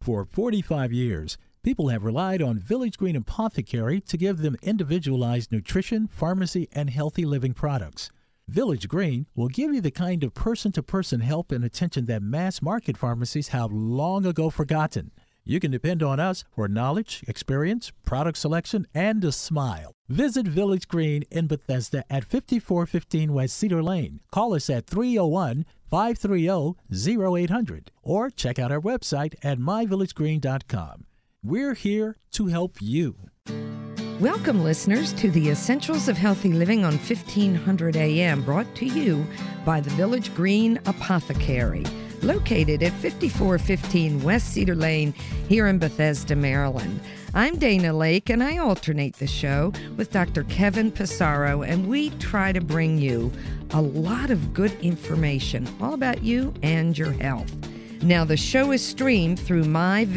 For 45 years, people have relied on Village Green Apothecary to give them individualized nutrition, pharmacy, and healthy living products. Village Green will give you the kind of person-to-person help and attention that mass-market pharmacies have long ago forgotten. You can depend on us for knowledge, experience, product selection, and a smile. Visit Village Green in Bethesda at 5415 West Cedar Lane. Call us at 301-530-0800 or check out our website at myvillagegreen.com. We're here to help you. Welcome, listeners, to the Essentials of Healthy Living on 1500 AM, brought to you by the Village Green Apothecary, located at 5415 West Cedar Lane here in Bethesda, Maryland. I'm Dana Lake, and I alternate the show with Dr. Kevin Pissarro, and we try to bring you a lot of good information all about you and your health. Now, the show is streamed through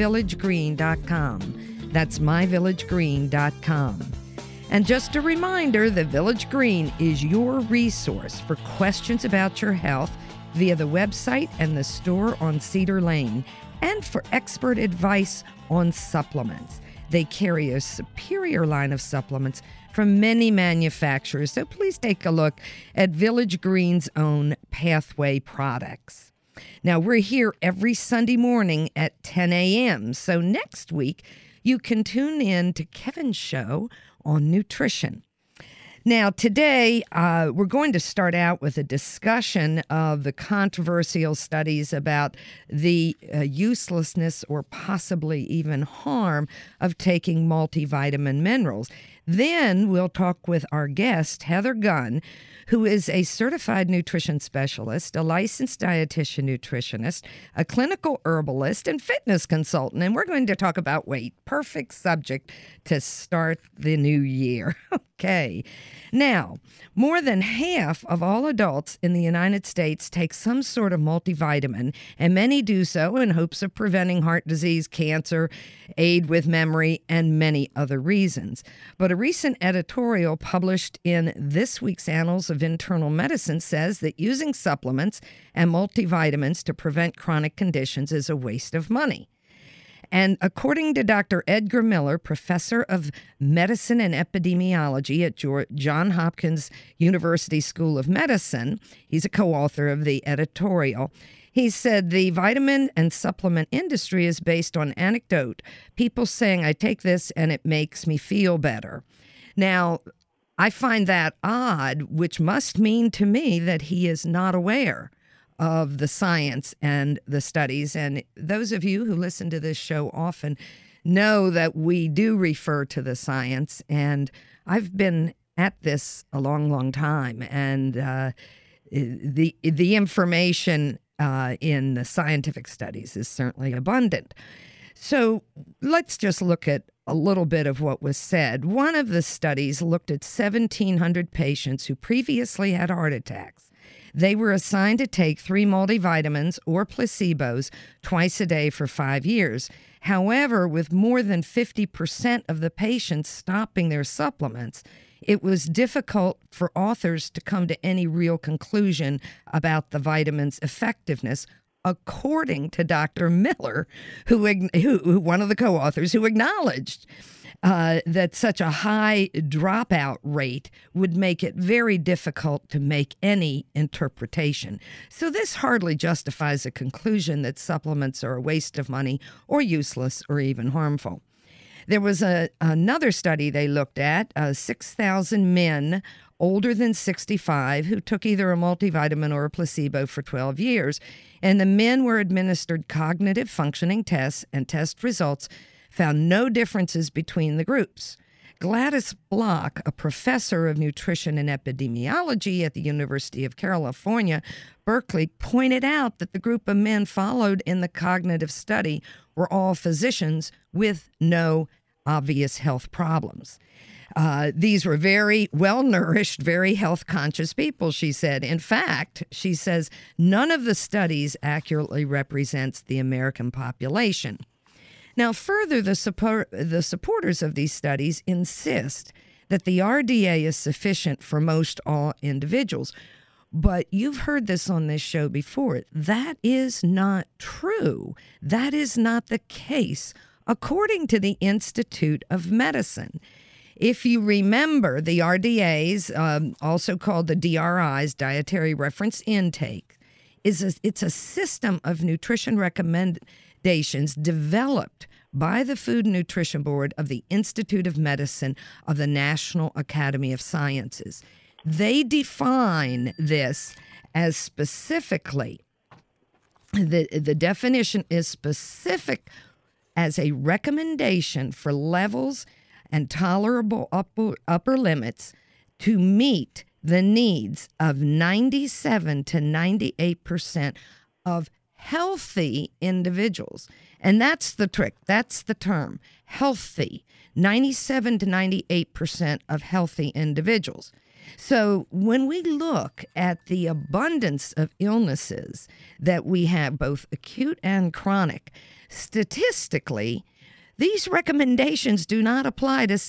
myvillagegreen.com. That's myvillagegreen.com. And just a reminder, the Village Green is your resource for questions about your health via the website and the store on Cedar Lane, and for expert advice on supplements. They carry a superior line of supplements from many manufacturers, so please take a look at Village Green's own Pathway products. Now, we're here every Sunday morning at 10 a.m., so next week you can tune in to Kevin's show on nutrition. Now, today, we're going to start out with a discussion of the controversial studies about the uselessness or possibly even harm of taking multivitamin minerals. Then we'll talk with our guest, Heather Gunn, who is a certified nutrition specialist, a licensed dietitian nutritionist, a clinical herbalist, and fitness consultant. And we're going to talk about weight. Perfect subject to start the new year. Okay. Now, more than half of all adults in the United States take some sort of multivitamin, and many do so in hopes of preventing heart disease, cancer, aid with memory, and many other reasons. But a recent editorial published in this week's Annals of Internal Medicine says that using supplements and multivitamins to prevent chronic conditions is a waste of money. And according to Dr. Edgar Miller, professor of medicine and epidemiology at Johns Hopkins University School of Medicine, he's a co-author of the editorial. He said the vitamin and supplement industry is based on anecdote, people saying, I take this and it makes me feel better. Now, I find that odd, which must mean to me that he is not aware of the science and the studies. And those of you who listen to this show often know that we do refer to the science. And I've been at this a long, long time. And the information in the scientific studies is certainly abundant. So let's just look at a little bit of what was said. One of the studies looked at 1,700 patients who previously had heart attacks. They were assigned to take 3 multivitamins or placebos twice a day for 5 years. However, with more than 50% of the patients stopping their supplements, it was difficult for authors to come to any real conclusion about the vitamin's effectiveness, according to Dr. Miller, who one of the co-authors, who acknowledged that such a high dropout rate would make it very difficult to make any interpretation. So this hardly justifies a conclusion that supplements are a waste of money or useless or even harmful. There was another study they looked at, 6,000 men older than 65 who took either a multivitamin or a placebo for 12 years. And the men were administered cognitive functioning tests, and test results found no differences between the groups. Gladys Block, a professor of nutrition and epidemiology at the University of California, Berkeley, pointed out that the group of men followed in the cognitive study were all physicians with no obvious health problems. These were very well-nourished, very health-conscious people, she said. In fact, she says, none of the studies accurately represents the American population. Now, further, the supporters of these studies insist that the RDA is sufficient for most all individuals. But you've heard this on this show before. That is not true. That is not the case, according to the Institute of Medicine. If you remember, the RDAs, also called the DRIs, Dietary Reference Intake, it's a system of nutrition recommendations developed by the Food and Nutrition Board of the Institute of Medicine of the National Academy of Sciences. They define this as specifically, the definition is specific as a recommendation for levels and tolerable upper limits to meet the needs of 97 to 98% of healthy individuals. And that's the trick. That's the term, healthy. 97 to 98% of healthy individuals. So when we look at the abundance of illnesses that we have, both acute and chronic, statistically, these recommendations do not apply to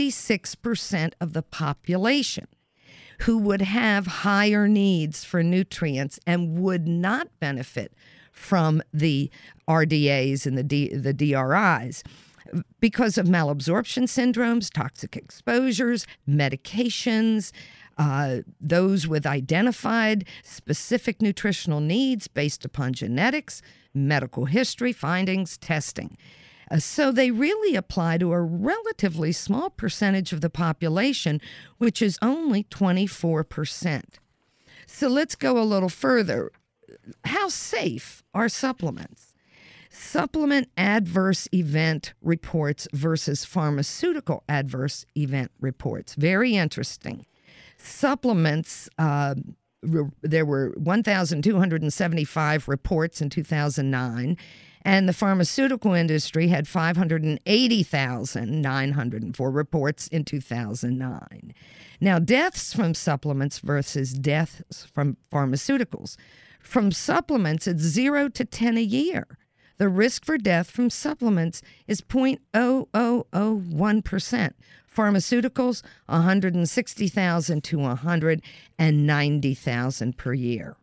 76% of the population who would have higher needs for nutrients and would not benefit from the RDAs and the DRIs because of malabsorption syndromes, toxic exposures, medications, those with identified specific nutritional needs based upon genetics, medical history, findings, testing. So they really apply to a relatively small percentage of the population, which is only 24%. So let's go a little further. How safe are supplements? Supplement adverse event reports versus pharmaceutical adverse event reports. Very interesting. Supplements, there were 1,275 reports in 2009, and the pharmaceutical industry had 580,904 reports in 2009. Now, deaths from supplements versus deaths from pharmaceuticals. From supplements, it's 0 to 10 a year. The risk for death from supplements is 0.0001%. Pharmaceuticals, 160,000 to 190,000 per year.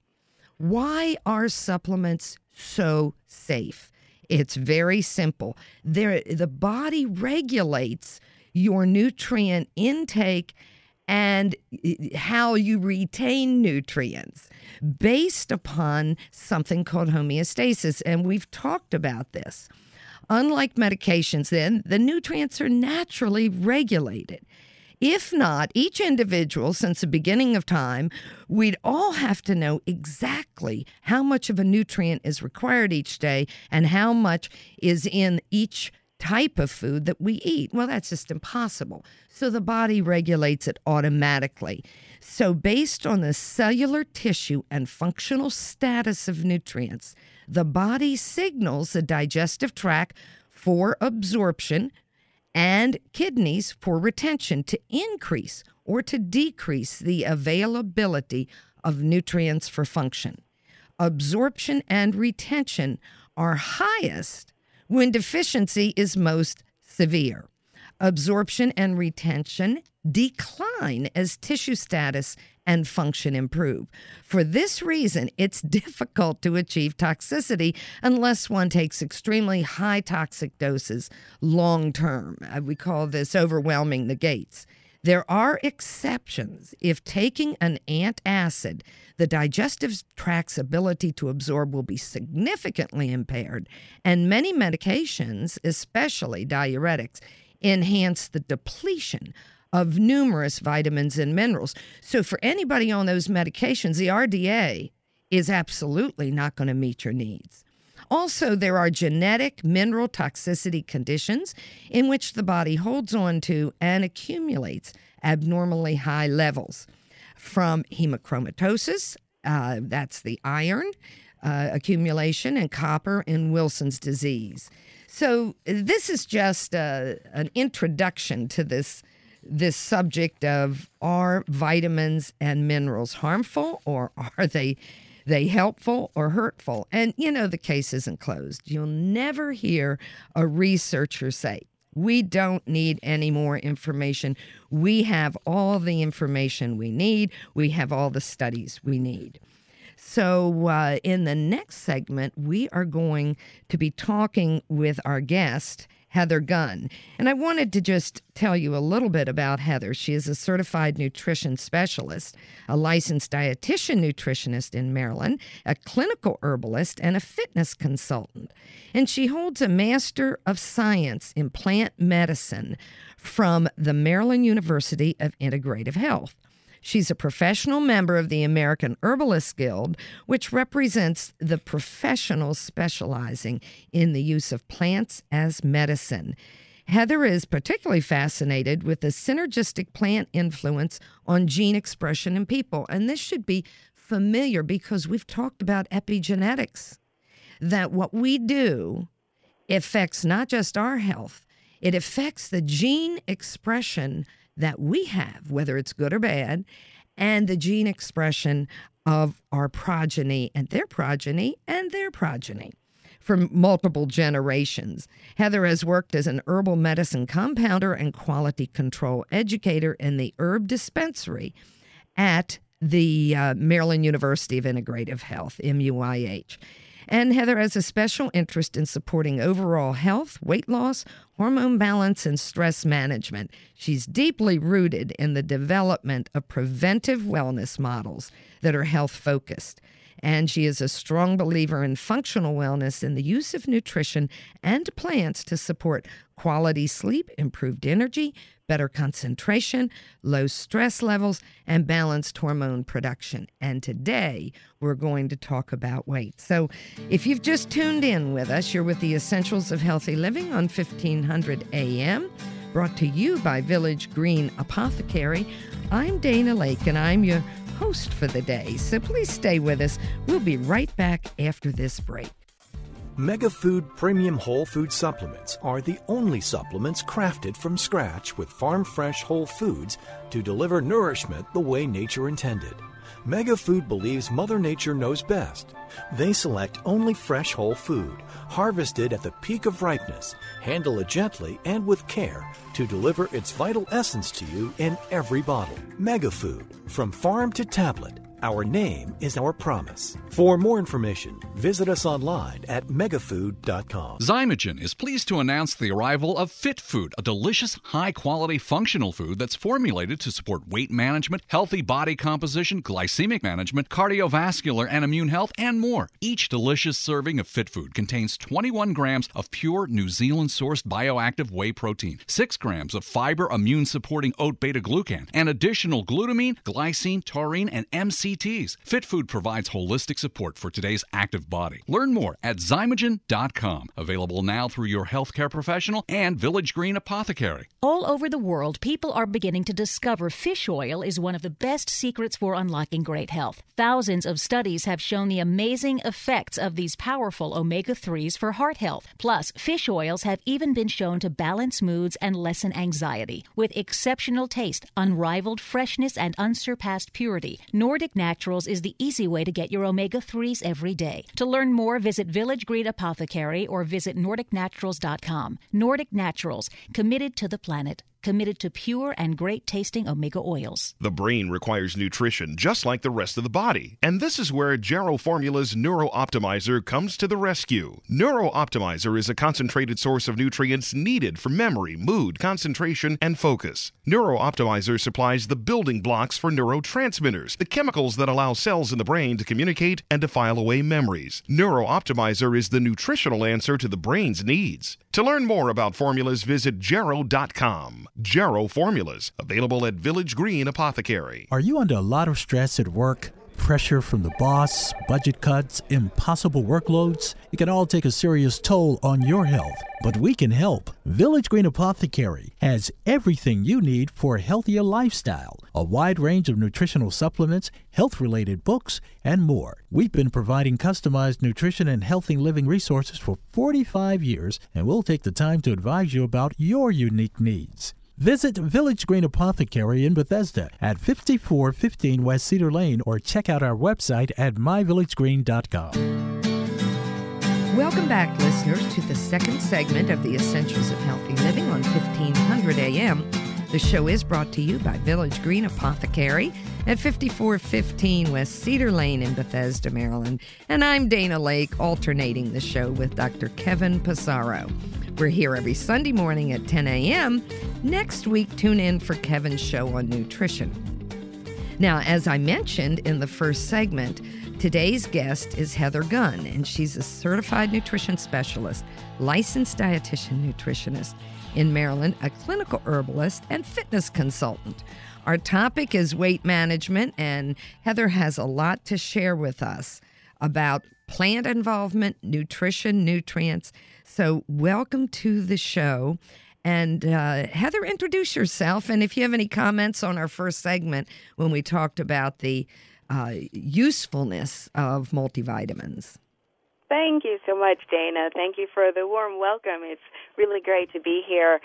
Why are supplements so safe? It's very simple. The body regulates your nutrient intake and how you retain nutrients based upon something called homeostasis. And we've talked about this. Unlike medications, then, the nutrients are naturally regulated. If not, each individual, since the beginning of time, we'd all have to know exactly how much of a nutrient is required each day and how much is in each type of food that we eat. Well, that's just impossible. So the body regulates it automatically. So based on the cellular tissue and functional status of nutrients, the body signals the digestive tract for absorption and kidneys for retention to increase or to decrease the availability of nutrients for function. Absorption and retention are highest when deficiency is most severe. Absorption and retention decline as tissue status and function improve. For this reason, it's difficult to achieve toxicity unless one takes extremely high toxic doses long term. We call this overwhelming the gates. There are exceptions. If taking an antacid, the digestive tract's ability to absorb will be significantly impaired, and many medications, especially diuretics, enhance the depletion of numerous vitamins and minerals. So for anybody on those medications, the RDA is absolutely not going to meet your needs. Also, there are genetic mineral toxicity conditions in which the body holds on to and accumulates abnormally high levels. From hemochromatosis, that's the iron accumulation, and copper in Wilson's disease. So this is just an introduction to this subject of, are vitamins and minerals harmful, or are they helpful or hurtful? And, the case isn't closed. You'll never hear a researcher say, We don't need any more information. We have all the information we need. We have all the studies we need. So in the next segment, we are going to be talking with our guest, Heather Gunn. And I wanted to just tell you a little bit about Heather. She is a certified nutrition specialist, a licensed dietitian nutritionist in Maryland, a clinical herbalist, and a fitness consultant. And she holds a Master of Science in Plant Medicine from the Maryland University of Integrative Health. She's a professional member of the American Herbalist Guild, which represents the professionals specializing in the use of plants as medicine. Heather is particularly fascinated with the synergistic plant influence on gene expression in people. And this should be familiar because we've talked about epigenetics, that what we do affects not just our health, it affects the gene expression that we have, whether it's good or bad, and the gene expression of our progeny and their progeny and their progeny for multiple generations. Heather has worked as an herbal medicine compounder and quality control educator in the herb dispensary at the Maryland University of Integrative Health, MUIH. And Heather has a special interest in supporting overall health, weight loss, hormone balance, and stress management. She's deeply rooted in the development of preventive wellness models that are health-focused. And she is a strong believer in functional wellness and the use of nutrition and plants to support quality sleep, improved energy, better concentration, low stress levels, and balanced hormone production. And today, we're going to talk about weight. So if you've just tuned in with us, you're with the Essentials of Healthy Living on 1500 AM, brought to you by Village Green Apothecary. I'm Dana Lake, and I'm your host for the day. So please stay with us. We'll be right back after this break. MegaFood Premium Whole Food Supplements are the only supplements crafted from scratch with farm-fresh whole foods to deliver nourishment the way nature intended. MegaFood believes Mother Nature knows best. They select only fresh whole food, harvested at the peak of ripeness, handle it gently and with care to deliver its vital essence to you in every bottle. MegaFood, from farm to tablet. Our name is our promise. For more information, visit us online at megafood.com. Zymogen is pleased to announce the arrival of Fit Food, a delicious, high-quality functional food that's formulated to support weight management, healthy body composition, glycemic management, cardiovascular and immune health, and more. Each delicious serving of Fit Food contains 21 grams of pure New Zealand-sourced bioactive whey protein, 6 grams of fiber immune-supporting oat beta-glucan, and additional glutamine, glycine, taurine, and MCTs. Fit Food provides holistic support for today's active body. Learn more at Zymogen.com. Available now through your healthcare professional and Village Green Apothecary. All over the world, people are beginning to discover fish oil is one of the best secrets for unlocking great health. Thousands of studies have shown the amazing effects of these powerful omega-3s for heart health. Plus, fish oils have even been shown to balance moods and lessen anxiety. With exceptional taste, unrivaled freshness, and unsurpassed purity, Nordic Naturals is the easy way to get your omega-3s every day. To learn more, visit Village Green Apothecary or visit NordicNaturals.com. Nordic Naturals, committed to the planet. Committed to pure and great-tasting omega oils. The brain requires nutrition just like the rest of the body. And this is where Jarrow Formula's Neuro Optimizer comes to the rescue. Neuro Optimizer is a concentrated source of nutrients needed for memory, mood, concentration, and focus. Neuro Optimizer supplies the building blocks for neurotransmitters, the chemicals that allow cells in the brain to communicate and to file away memories. Neuro Optimizer is the nutritional answer to the brain's needs. To learn more about formulas, visit Jarrow.com. Jarrow Formulas, available at Village Green Apothecary. Are you under a lot of stress at work? Pressure from the boss, budget cuts, impossible workloads? It can all take a serious toll on your health, but we can help. Village Green Apothecary has everything you need for a healthier lifestyle, a wide range of nutritional supplements, health-related books, and more. We've been providing customized nutrition and healthy living resources for 45 years, and we'll take the time to advise you about your unique needs. Visit Village Green Apothecary in Bethesda at 5415 West Cedar Lane or check out our website at myvillagegreen.com. Welcome back, listeners, to the second segment of the Essentials of Healthy Living on 1500 AM. The show is brought to you by Village Green Apothecary at 5415 West Cedar Lane in Bethesda, Maryland. And I'm Dana Lake, alternating the show with Dr. Kevin Pissarro. We're here every Sunday morning at 10 a.m. Next week, tune in for Kevin's show on nutrition. Now, as I mentioned in the first segment, today's guest is Heather Gunn, and she's a certified nutrition specialist, licensed dietitian nutritionist in Maryland, a clinical herbalist, and fitness consultant. Our topic is weight management, and Heather has a lot to share with us about plant involvement, nutrition, nutrients. So welcome to the show. And Heather, introduce yourself. And if you have any comments on our first segment when we talked about the usefulness of multivitamins. Thank you so much, Dana. Thank you for the warm welcome. It's really great to be here.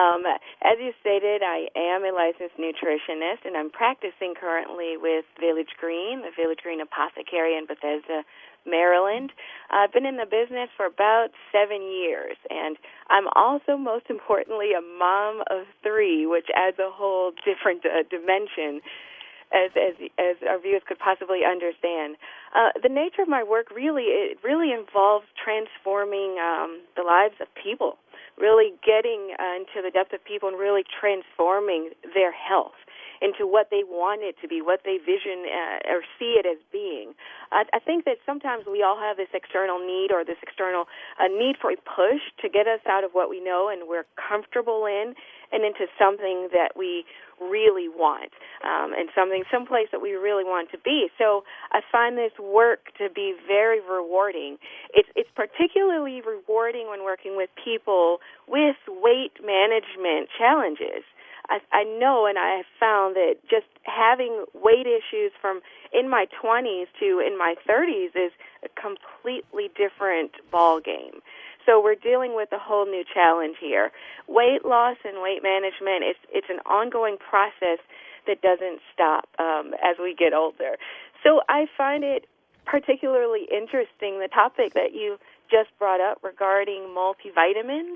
As you stated, I am a licensed nutritionist, and I'm practicing currently with Village Green, the Village Green Apothecary in Bethesda, Maryland. I've been in the business for about 7 years, and I'm also, most importantly, a mom of 3, which adds a whole different dimension as our viewers could possibly understand. The nature of my work really involves transforming the lives of people, really getting into the depth of people and really transforming their health into what they want it to be, what they vision or see it as being. I think that sometimes we all have this external need or this external need for a push to get us out of what we know and we're comfortable in and into something that we really want, and someplace that we really want to be. So I find this work to be very rewarding. It's particularly rewarding when working with people with weight management challenges. I know, and I have found that just having weight issues from in my 20s to in my 30s is a completely different ball game. So we're dealing with a whole new challenge here. Weight loss and weight management, it's an ongoing process that doesn't stop as we get older. So I find it particularly interesting, the topic that you just brought up regarding multivitamins.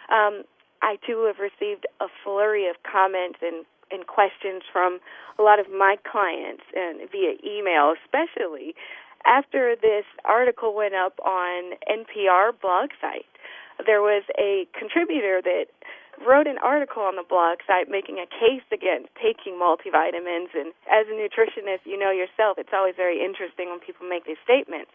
I, too, have received a flurry of comments and questions from a lot of my clients and via email, especially after this article went up on NPR blog site. There was a contributor that wrote an article on the blog site making a case against taking multivitamins, and as a nutritionist, you know yourself, it's always very interesting when people make these statements.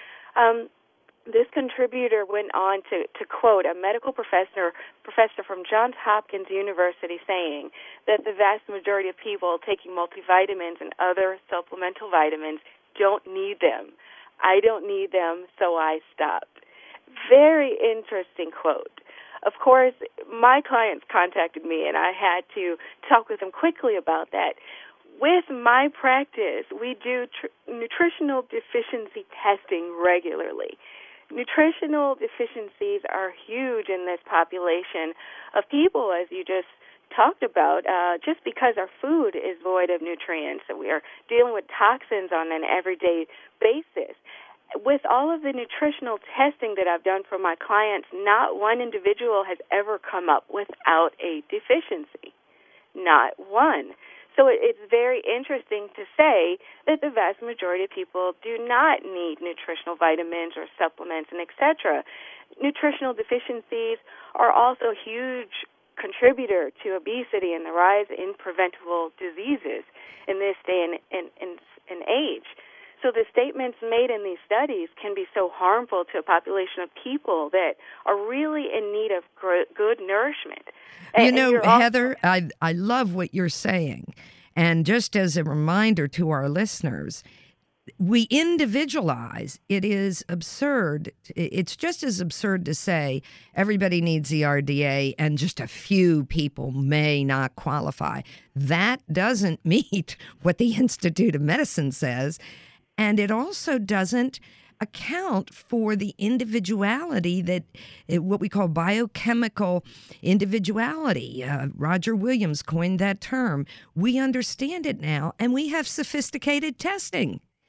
This contributor went on to quote a medical professor from Johns Hopkins University saying that the vast majority of people taking multivitamins and other supplemental vitamins don't need them. I don't need them, so I stopped. Very interesting quote. Of course, my clients contacted me, and I had to talk with them quickly about that. With my practice, we do nutritional deficiency testing regularly. Nutritional deficiencies are huge in this population of people, as you just talked about, just because our food is void of nutrients. So we are dealing with toxins on an everyday basis. With all of the nutritional testing that I've done for my clients, not one individual has ever come up without a deficiency. Not one. So it's very interesting to say that the vast majority of people do not need nutritional vitamins or supplements and et cetera. Nutritional deficiencies are also a huge contributor to obesity and the rise in preventable diseases in this day and age. So the statements made in these studies can be so harmful to a population of people that are really in need of good nourishment. You know, Heather, I love what you're saying. And just as a reminder to our listeners, we individualize. It is absurd. It's just as absurd to say everybody needs ERDA and just a few people may not qualify. That doesn't meet what the Institute of Medicine says. And it also doesn't account for the individuality that what we call biochemical individuality. Roger Williams coined that term. We understand it now, and we have sophisticated testing.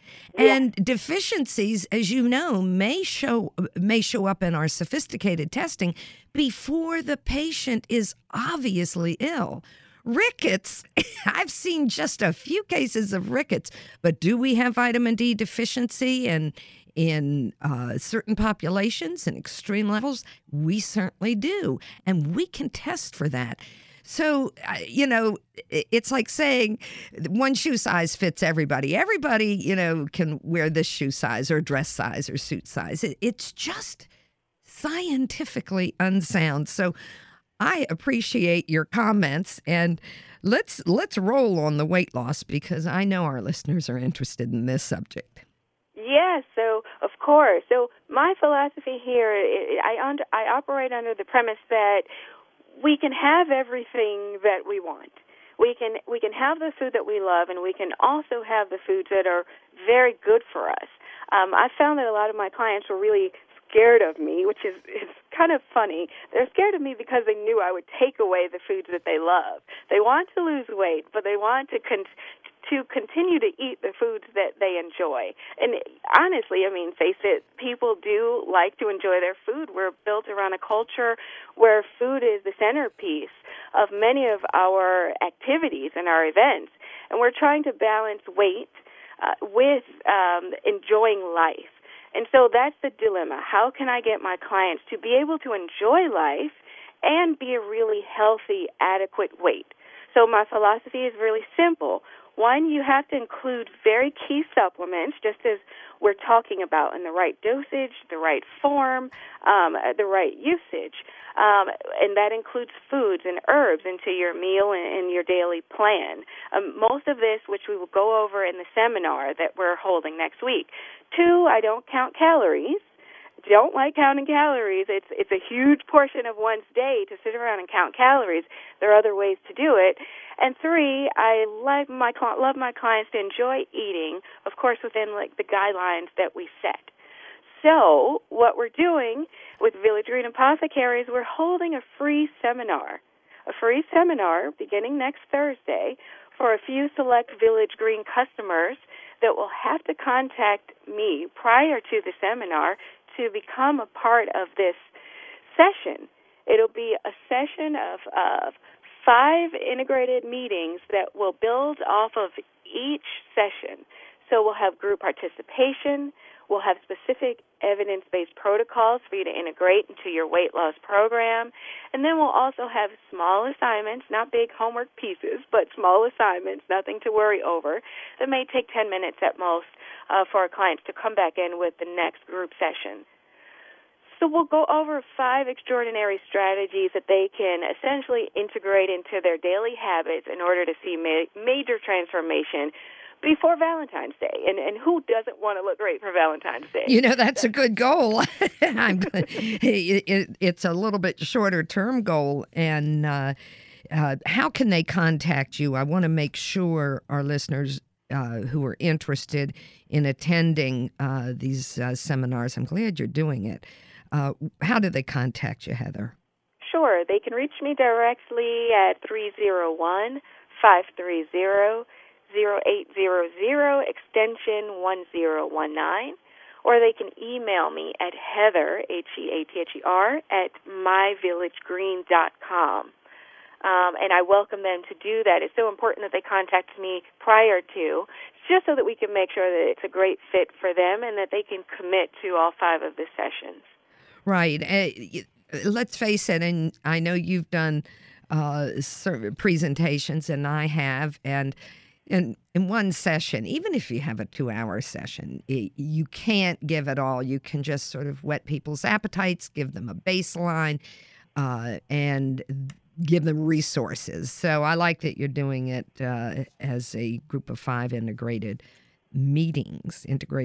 And deficiencies, as you know, may show up in our sophisticated testing before the patient is obviously ill. Rickets, I've seen just a few cases of rickets, but do we have vitamin D deficiency in certain populations and extreme levels? We certainly do, and we can test for that. So, it's like saying one shoe size fits everybody. Everybody, can wear this shoe size or dress size or suit size. It's just scientifically unsound. So I appreciate your comments, and let's roll on the weight loss because I know our listeners are interested in this subject. Yes, so of course. So my philosophy here, I operate under the premise that we can have everything that we want. We can have the food that we love, and we can also have the foods that are very good for us. I found that a lot of my clients were really scared of me, which is kind of funny. They're scared of me because they knew I would take away the foods that they love. They want to lose weight, but they want to continue to eat the foods that they enjoy. And honestly, face it, people do like to enjoy their food. We're built around a culture where food is the centerpiece of many of our activities and our events. And we're trying to balance weight with enjoying life. And so that's the dilemma. How can I get my clients to be able to enjoy life and be a really healthy, adequate weight? So my philosophy is really simple. One, you have to include very key supplements, just as we're talking about, in the right dosage, the right form, the right usage. And that includes foods and herbs into your meal and your daily plan. Most of this, which we will go over in the seminar that we're holding next week. Two, I don't count calories. Don't like counting calories. It's a huge portion of one's day to sit around and count calories. There are other ways to do it. And three, I love my clients to enjoy eating, of course, within the guidelines that we set. So what we're doing with Village Green Apothecaries, we're holding a free seminar beginning next Thursday for a few select Village Green customers that will have to contact me prior to the seminar to become a part of this session. It'll be a session of 5 integrated meetings that will build off of each session. So we'll have group participation, we'll have specific evidence-based protocols for you to integrate into your weight loss program, and then we'll also have small assignments, not big homework pieces, but small assignments, nothing to worry over, that may take 10 minutes at most for our clients to come back in with the next group session. So we'll go over 5 extraordinary strategies that they can essentially integrate into their daily habits in order to see major transformation before Valentine's Day. And who doesn't want to look great for Valentine's Day? That's a good goal. It's a little bit shorter term goal. And how can they contact you? I want to make sure our listeners who are interested in attending these seminars, I'm glad you're doing it. How do they contact you, Heather? Sure. They can reach me directly at 301-530-0800, extension 1019, or they can email me at Heather, Heather, at myvillagegreen.com. And I welcome them to do that. It's so important that they contact me prior to, just so that we can make sure that it's a great fit for them and that they can commit to all 5 of the sessions. Right. Let's face it, and I know you've done presentations, and I have, and in one session, even if you have a 2-hour session, you can't give it all. You can just sort of whet people's appetites, give them a baseline, and give them resources. So I like that you're doing it as a group of 5 integrative meetings.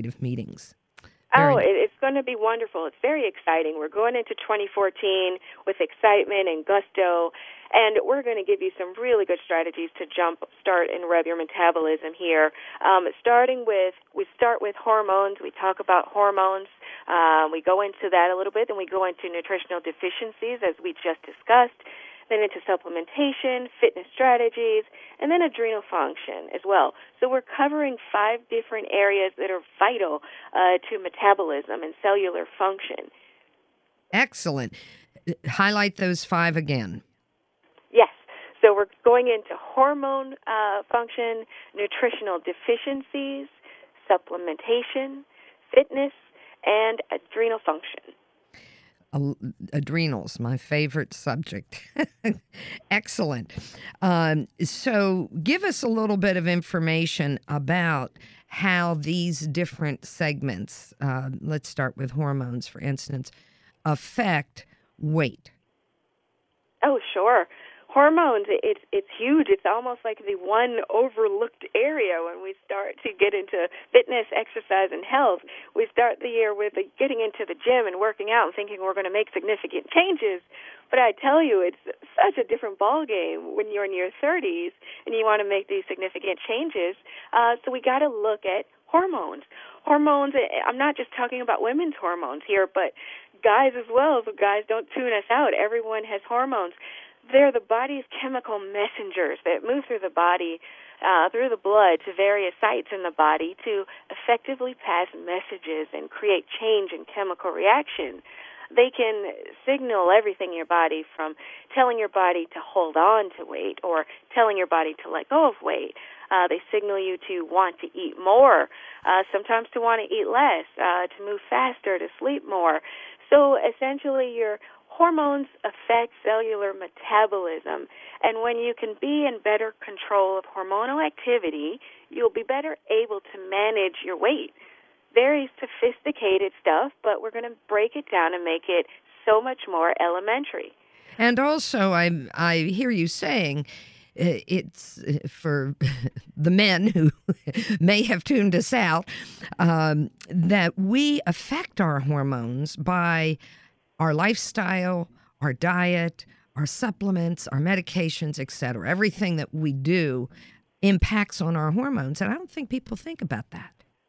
It's going to be wonderful. It's very exciting. We're going into 2014 with excitement and gusto, and we're going to give you some really good strategies to start and rev your metabolism here. We start with hormones. We talk about hormones. We go into that a little bit, and we go into nutritional deficiencies, as we just discussed. then into supplementation, fitness strategies, and then adrenal function as well. So we're covering 5 different areas that are vital to metabolism and cellular function. Excellent. Highlight those 5 again. Yes. So we're going into hormone function, nutritional deficiencies, supplementation, fitness, and adrenal function. Adrenals, my favorite subject. Excellent. So give us a little bit of information about how these different segments, let's start with hormones, for instance, affect weight. Oh, sure. Hormones, it's huge. It's almost like the one overlooked area when we start to get into fitness, exercise, and health. We start the year with getting into the gym and working out and thinking we're going to make significant changes. But I tell you, it's such a different ballgame when you're in your 30s and you want to make these significant changes. So we got to look at hormones. Hormones, I'm not just talking about women's hormones here, but guys as well. So guys, don't tune us out. Everyone has hormones. They're the body's chemical messengers that move through the body, through the blood to various sites in the body to effectively pass messages and create change in chemical reaction. They can signal everything in your body, from telling your body to hold on to weight or telling your body to let go of weight. They signal you to want to eat more, sometimes to want to eat less, to move faster, to sleep more. So essentially your hormones affect cellular metabolism, and when you can be in better control of hormonal activity, you'll be better able to manage your weight. Very sophisticated stuff, but we're going to break it down and make it so much more elementary. And also, I hear you saying it's for the men who may have tuned us out, that we affect our hormones by our lifestyle, our diet, our supplements, our medications, etc. Everything that we do impacts on our hormones, and I don't think people think about that.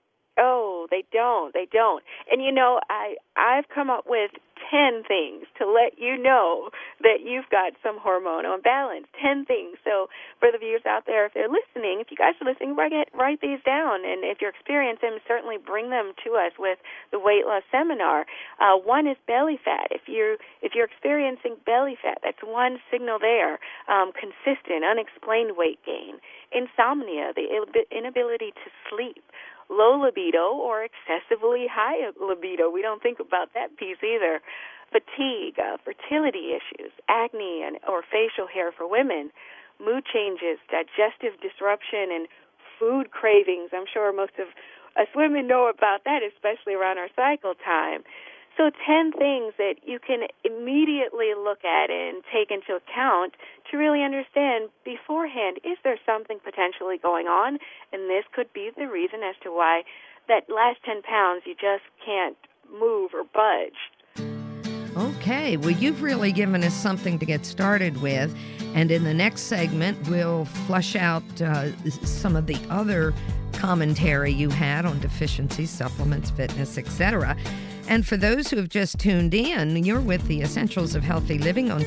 Oh, they don't. And I've come up with 10 things to let you know that you've got some hormonal imbalance. 10 things. So for the viewers out there, if they're listening, if you guys are listening, write these down. And if you're experiencing them, certainly bring them to us with the weight loss seminar. One is belly fat. If you're experiencing belly fat, that's one signal there. Consistent, unexplained weight gain. Insomnia, the inability to sleep. Low libido or excessively high libido. We don't think about that piece either. Fatigue, fertility issues, acne or facial hair for women, mood changes, digestive disruption, and food cravings. I'm sure most of us women know about that, especially around our cycle time. So 10 things that you can immediately look at and take into account to really understand beforehand, is there something potentially going on? And this could be the reason as to why that last 10 pounds you just can't move or budge. Okay, well, you've really given us something to get started with. And in the next segment, we'll flush out some of the other commentary you had on deficiencies, supplements, fitness, etc. And for those who have just tuned in, you're with the Essentials of Healthy Living on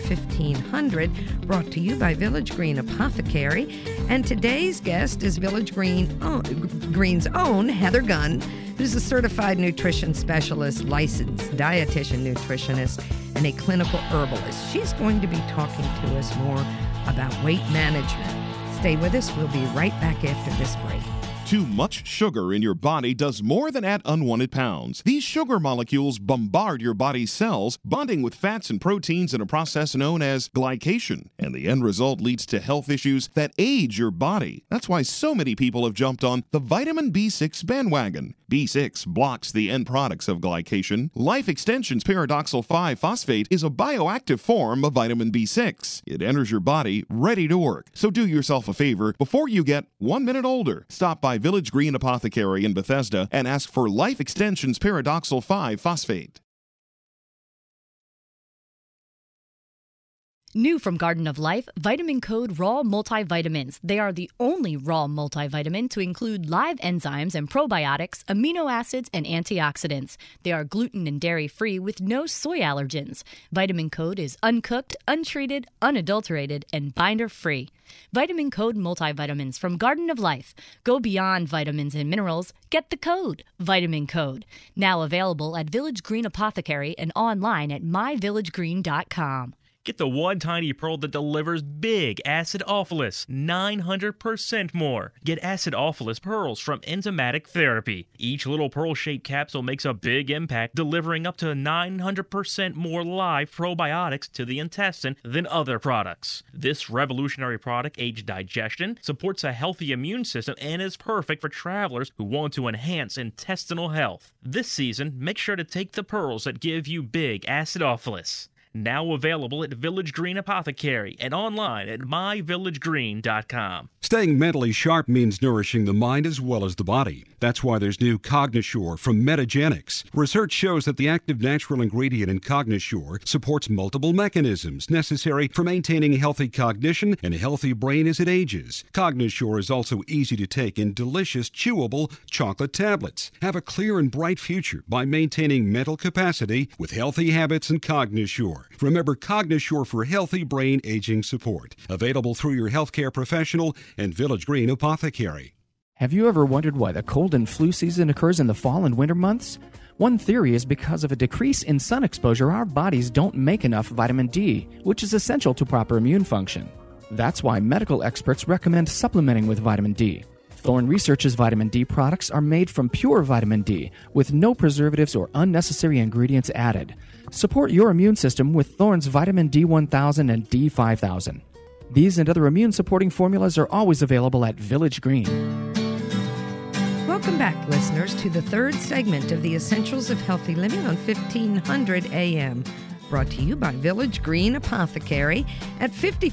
1500, brought to you by Village Green Apothecary. And today's guest is Village Green's own Heather Gunn, who's a certified nutrition specialist, licensed dietitian nutritionist, and a clinical herbalist. She's going to be talking to us more about weight management. Stay with us. We'll be right back after this break. Too much sugar in your body does more than add unwanted pounds. These sugar molecules bombard your body's cells, bonding with fats and proteins in a process known as glycation. And the end result leads to health issues that age your body. That's why so many people have jumped on the vitamin B6 bandwagon. B6 blocks the end products of glycation. Life Extension's Pyridoxal 5-phosphate is a bioactive form of vitamin B6. It enters your body ready to work. So do yourself a favor before you get 1 minute older. Stop by Village Green Apothecary in Bethesda and ask for Life Extension's Pyridoxal 5-phosphate. New from Garden of Life, Vitamin Code Raw Multivitamins. They are the only raw multivitamin to include live enzymes and probiotics, amino acids, and antioxidants. They are gluten and dairy-free with no soy allergens. Vitamin Code is uncooked, untreated, unadulterated, and binder-free. Vitamin Code Multivitamins from Garden of Life. Go beyond vitamins and minerals. Get the code, Vitamin Code. Now available at Village Green Apothecary and online at myvillagegreen.com. Get the one tiny pearl that delivers big acidophilus, 900% more. Get acidophilus pearls from Enzymatic Therapy. Each little pearl-shaped capsule makes a big impact, delivering up to 900% more live probiotics to the intestine than other products. This revolutionary product aids digestion, supports a healthy immune system, and is perfect for travelers who want to enhance intestinal health. This season, make sure to take the pearls that give you big acidophilus. Now available at Village Green Apothecary and online at myvillagegreen.com. Staying mentally sharp means nourishing the mind as well as the body. That's why there's new Cognisure from Metagenics. Research shows that the active natural ingredient in Cognisure supports multiple mechanisms necessary for maintaining healthy cognition and a healthy brain as it ages. Cognisure is also easy to take in delicious, chewable chocolate tablets. Have a clear and bright future by maintaining mental capacity with healthy habits and Cognisure. Remember Cognisure for healthy brain aging support. Available through your healthcare professional and Village Green Apothecary. Have you ever wondered why the cold and flu season occurs in the fall and winter months? One theory is because of a decrease in sun exposure, our bodies don't make enough vitamin D, which is essential to proper immune function. That's why medical experts recommend supplementing with vitamin D. Thorne Research's vitamin D products are made from pure vitamin D with no preservatives or unnecessary ingredients added. Support your immune system with Thorne's vitamin D1000 and D5000. These and other immune-supporting formulas are always available at Village Green. Welcome back, listeners, to the third segment of the Essentials of Healthy Living on 1500 AM. Brought to you by Village Green Apothecary at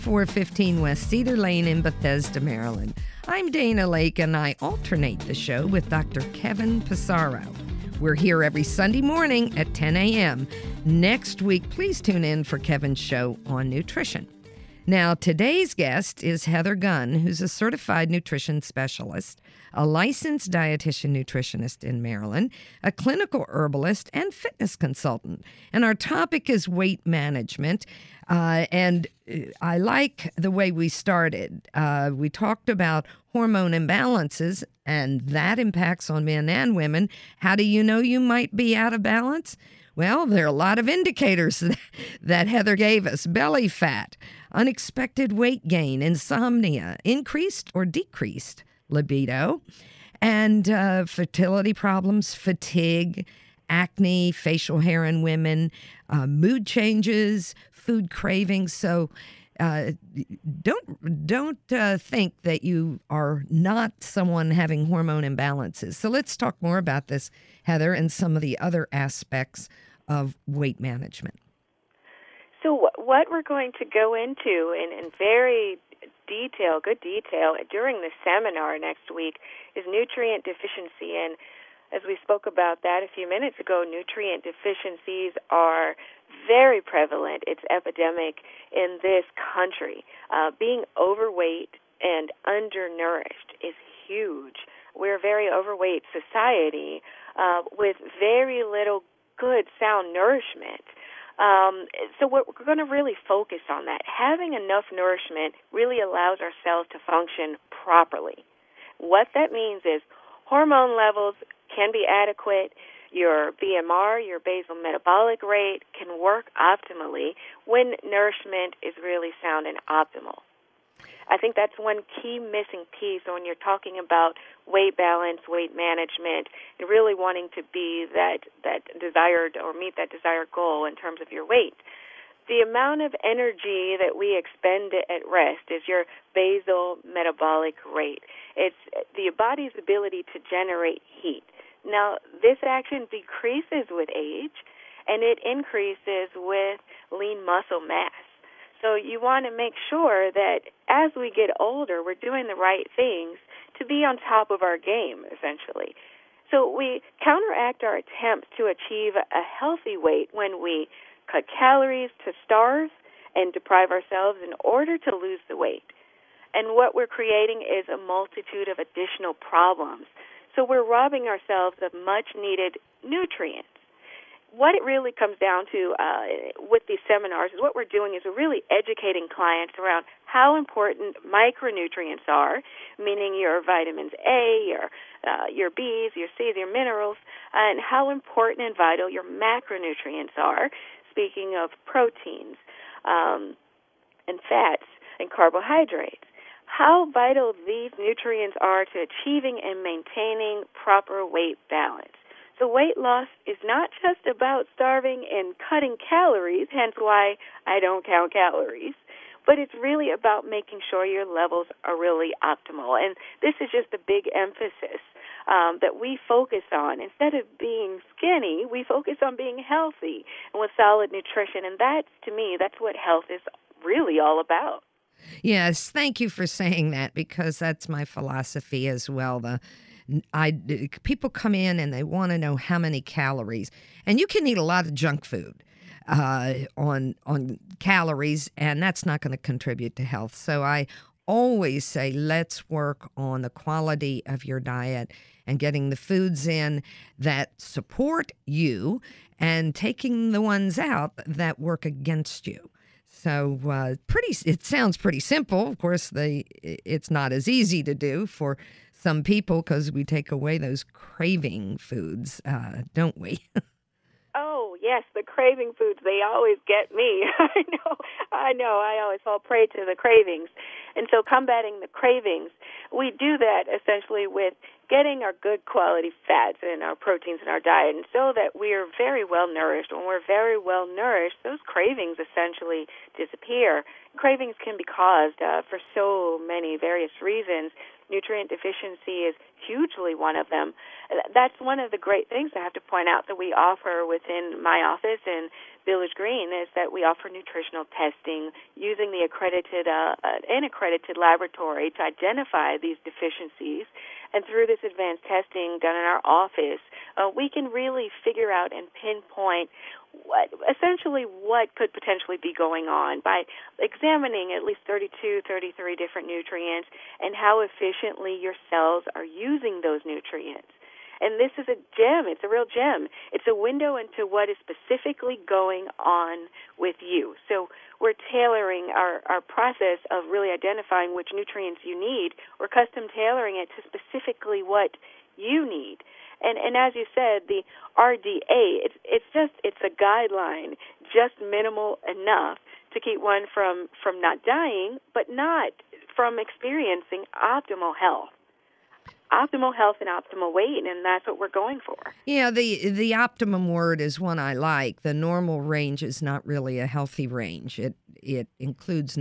5415 West Cedar Lane in Bethesda, Maryland. I'm Dana Lake, and I alternate the show with Dr. Kevin Pissarro. We're here every Sunday morning at 10 a.m. Next week, please tune in for Kevin's show on nutrition. Now, today's guest is Heather Gunn, who's a certified nutrition specialist, a licensed dietitian nutritionist in Maryland, a clinical herbalist, and fitness consultant. And our topic is weight management. And I like the way we started. We talked about hormone imbalances, and that impacts on men and women. How do you know you might be out of balance? Well, there are a lot of indicators that Heather gave us. Belly fat, unexpected weight gain, insomnia, increased or decreased libido, and fertility problems, fatigue, acne, facial hair in women, mood changes, food cravings. So don't think that you are not someone having hormone imbalances. So let's talk more about this, Heather, and some of the other aspects of weight management. So what we're going to go into in very good detail during the seminar next week is nutrient deficiency. And as we spoke about that a few minutes ago, nutrient deficiencies are very prevalent. It's epidemic in this country. Being overweight and undernourished is huge. We're a very overweight society with very little good, sound nourishment. So we're going to really focus on that. Having enough nourishment really allows our cells to function properly. What that means is hormone levels can be adequate. Your BMR, your basal metabolic rate, can work optimally when nourishment is really sound and optimal. I think that's one key missing piece when you're talking about weight balance, weight management, and really wanting to be that desired or meet that desired goal in terms of your weight. The amount of energy that we expend at rest is your basal metabolic rate. It's the body's ability to generate heat. Now, this action decreases with age, and it increases with lean muscle mass. So you want to make sure that as we get older, we're doing the right things to be on top of our game, essentially. So we counteract our attempts to achieve a healthy weight when we cut calories to starve and deprive ourselves in order to lose the weight. And what we're creating is a multitude of additional problems. So we're robbing ourselves of much-needed nutrients. What it really comes down to with these seminars is what we're doing is we're really educating clients around how important micronutrients are, meaning your vitamins A, your B's, your C's, your minerals, and how important and vital your macronutrients are, speaking of proteins and fats and carbohydrates. How vital these nutrients are to achieving and maintaining proper weight balance. So weight loss is not just about starving and cutting calories, hence why I don't count calories, but it's really about making sure your levels are really optimal. And this is just a big emphasis that we focus on. Instead of being skinny, we focus on being healthy and with solid nutrition. And that, to me, that's what health is really all about. Yes, thank you for saying that, because that's my philosophy as well. People come in and they want to know how many calories, and you can eat a lot of junk food on calories, and that's not going to contribute to health. So I always say, let's work on the quality of your diet and getting the foods in that support you and taking the ones out that work against you. So it sounds pretty simple. Of course, it's not as easy to do for some people because we take away those craving foods, don't we? Oh, yes, the craving foods, they always get me. I know. I always fall prey to the cravings. And so combating the cravings, we do that essentially with getting our good quality fats and our proteins in our diet, and so that we are very well nourished. When we're very well nourished, those cravings essentially disappear. Cravings can be caused for so many various reasons. Nutrient deficiency is hugely one of them. That's one of the great things I have to point out that we offer within my office in Village Green is that we offer nutritional testing using the accredited laboratory to identify these deficiencies. And through this advanced testing done in our office, we can really figure out and pinpoint what could potentially be going on by examining at least 33 different nutrients and how efficiently your cells are using those nutrients. And this is a gem. It's a real gem. It's a window into what is specifically going on with you. So we're tailoring our process of really identifying which nutrients you need. We're custom tailoring it to specifically what you need. And as you said, the RDA, it's a guideline, just minimal enough to keep one from not dying, but not from experiencing optimal health. Optimal health and optimal weight, and that's what we're going for. Yeah, the optimum word is one I like. The normal range is not really a healthy range. It includes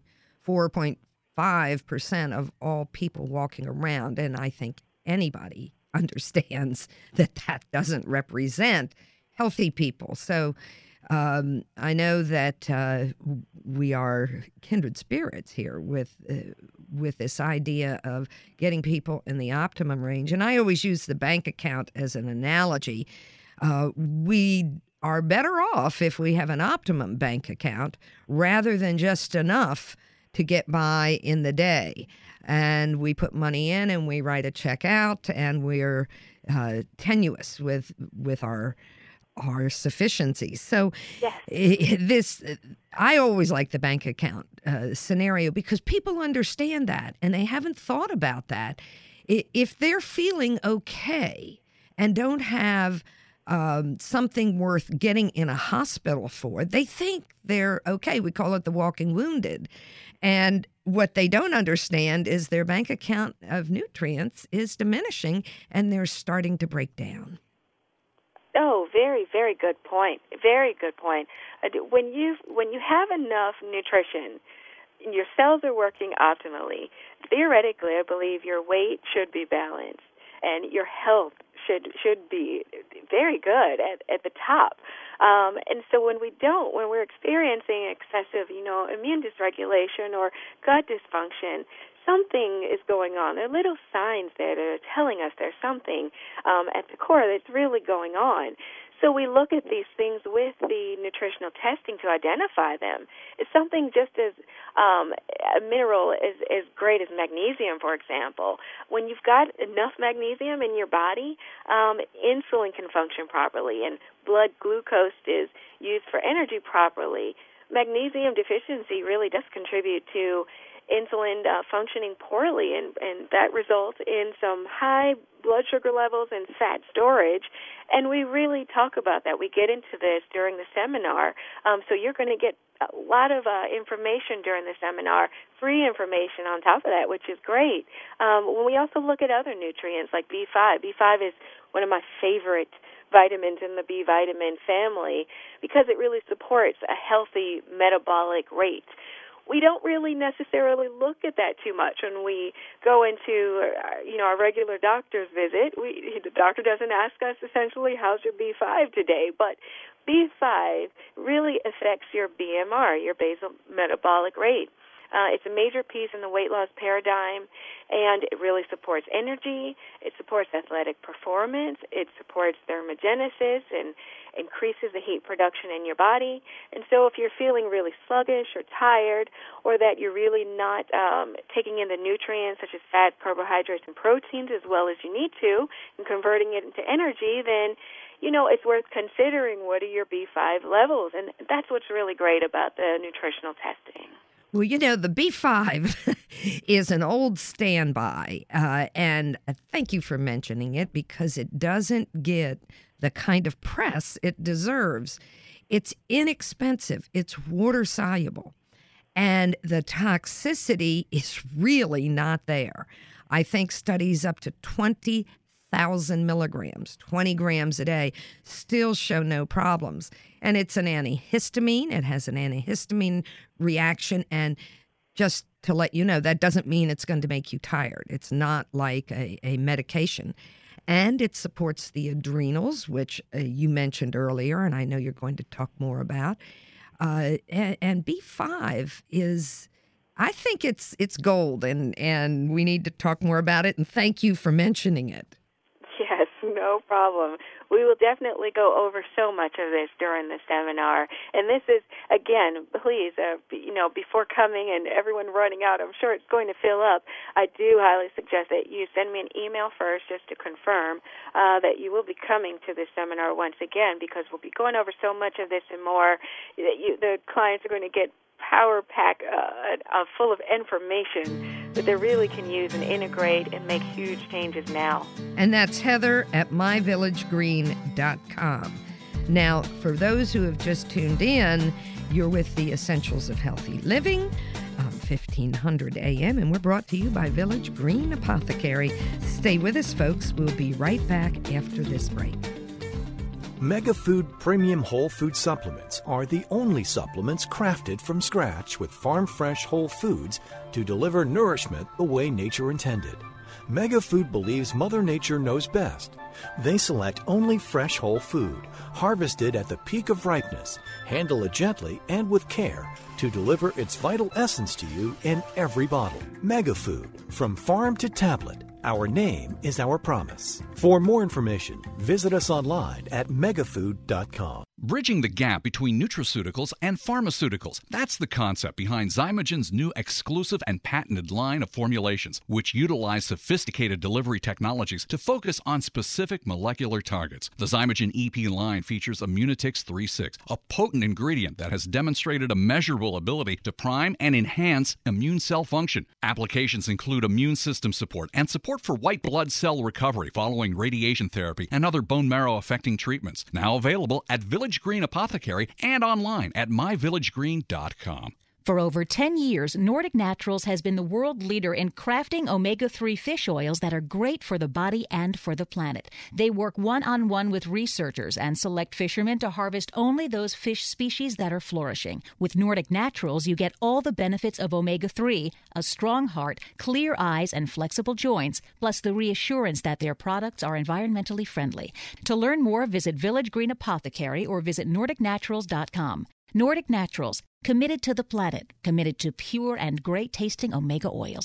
94.5% of all people walking around, and I think anybody understands that doesn't represent healthy people. So I know that we are kindred spirits here with this idea of getting people in the optimum range. And I always use the bank account as an analogy. We are better off if we have an optimum bank account rather than just enough to get by in the day. And we put money in and we write a check out, and we're tenuous with our sufficiency. So yes. I always like the bank account scenario because people understand that and they haven't thought about that. If they're feeling okay and don't have something worth getting in a hospital for, they think they're okay. We call it the walking wounded. And what they don't understand is their bank account of nutrients is diminishing and they're starting to break down. Oh, very, very good point. Very good point. When you have enough nutrition, your cells are working optimally. Theoretically, I believe your weight should be balanced, and your health should be very good at the top. And so when we're experiencing excessive, immune dysregulation or gut dysfunction, something is going on. There are little signs that are telling us there's something at the core that's really going on. So we look at these things with the nutritional testing to identify them. It's something just as a mineral as great as magnesium, for example. When you've got enough magnesium in your body, insulin can function properly, and blood glucose is used for energy properly. Magnesium deficiency really does contribute to insulin functioning poorly, and that results in some high blood sugar levels and fat storage. And we really talk about that. We get into this during the seminar. So you're going to get a lot of information during the seminar, free information on top of that, which is great. When we also look at other nutrients like B5. B5 is one of my favorite vitamins in the B vitamin family because it really supports a healthy metabolic rate. We don't really necessarily look at that too much when we go into, our regular doctor's visit. The doctor doesn't ask us essentially, how's your B5 today? But B5 really affects your BMR, your basal metabolic rate. It's a major piece in the weight loss paradigm, and it really supports energy. It supports athletic performance. It supports thermogenesis and increases the heat production in your body. And so if you're feeling really sluggish or tired, or that you're really not taking in the nutrients such as fat, carbohydrates, and proteins as well as you need to, and converting it into energy, then it's worth considering what are your B5 levels. And that's what's really great about the nutritional testing. Well, the B5 is an old standby, and thank you for mentioning it because it doesn't get the kind of press it deserves. It's inexpensive, it's water-soluble, and the toxicity is really not there. I think studies up to 20,000 milligrams, 20 grams a day, still show no problems. And it's an antihistamine. It has an antihistamine reaction. And just to let you know, that doesn't mean it's going to make you tired. It's not like a medication. And it supports the adrenals, which you mentioned earlier, and I know you're going to talk more about. And B5 is, I think it's gold, and we need to talk more about it. And thank you for mentioning it. Yes, no problem. We will definitely go over so much of this during the seminar. And this is, again, please, before coming and everyone running out, I'm sure it's going to fill up. I do highly suggest that you send me an email first just to confirm that you will be coming to this seminar once again, because we'll be going over so much of this and more. The clients are going to get power pack full of information that they really can use and integrate and make huge changes now. And that's Heather at myvillagegreen.com. Now, for those who have just tuned in, you're with the Essentials of Healthy Living, 1500 AM, and we're brought to you by Village Green Apothecary. Stay with us, folks. We'll be right back after this break. MegaFood Premium Whole Food Supplements are the only supplements crafted from scratch with farm-fresh whole foods to deliver nourishment the way nature intended. MegaFood believes Mother Nature knows best. They select only fresh whole food, harvested at the peak of ripeness, handle it gently and with care to deliver its vital essence to you in every bottle. MegaFood, from farm to tablet. Our name is our promise. For more information, visit us online at megafood.com. Bridging the gap between nutraceuticals and pharmaceuticals. That's the concept behind Zymogen's new exclusive and patented line of formulations, which utilize sophisticated delivery technologies to focus on specific molecular targets. The Zymogen EP line features Immunitix 3.6, a potent ingredient that has demonstrated a measurable ability to prime and enhance immune cell function. Applications include immune system support and support for white blood cell recovery following radiation therapy and other bone marrow affecting treatments. Now available at Village Green Apothecary and online at myvillagegreen.com. For over 10 years, Nordic Naturals has been the world leader in crafting omega-3 fish oils that are great for the body and for the planet. They work one-on-one with researchers and select fishermen to harvest only those fish species that are flourishing. With Nordic Naturals, you get all the benefits of omega-3, a strong heart, clear eyes, and flexible joints, plus the reassurance that their products are environmentally friendly. To learn more, visit Village Green Apothecary or visit NordicNaturals.com. Nordic Naturals, committed to the planet, committed to pure and great-tasting omega oils.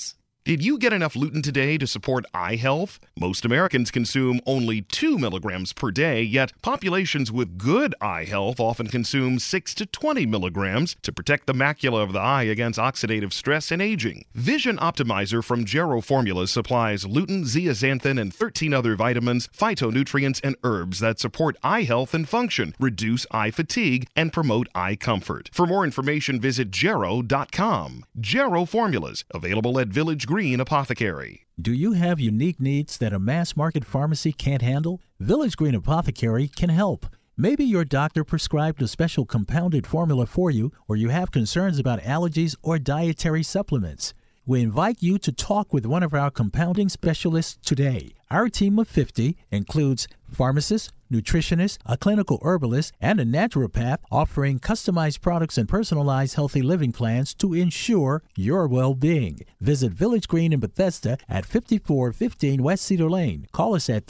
Did you get enough lutein today to support eye health? Most Americans consume only 2 milligrams per day, yet populations with good eye health often consume 6 to 20 milligrams to protect the macula of the eye against oxidative stress and aging. Vision Optimizer from Gero Formulas supplies lutein, zeaxanthin, and 13 other vitamins, phytonutrients, and herbs that support eye health and function, reduce eye fatigue, and promote eye comfort. For more information, visit Gero.com. Gero Formulas, available at Village Green Apothecary. Do you have unique needs that a mass market pharmacy can't handle? Village Green Apothecary can help. Maybe your doctor prescribed a special compounded formula for you, or you have concerns about allergies or dietary supplements. We invite you to talk with one of our compounding specialists today. Our team of 50 includes pharmacists, nutritionists, a clinical herbalist, and a naturopath offering customized products and personalized healthy living plans to ensure your well-being. Visit Village Green in Bethesda at 5415 West Cedar Lane. Call us at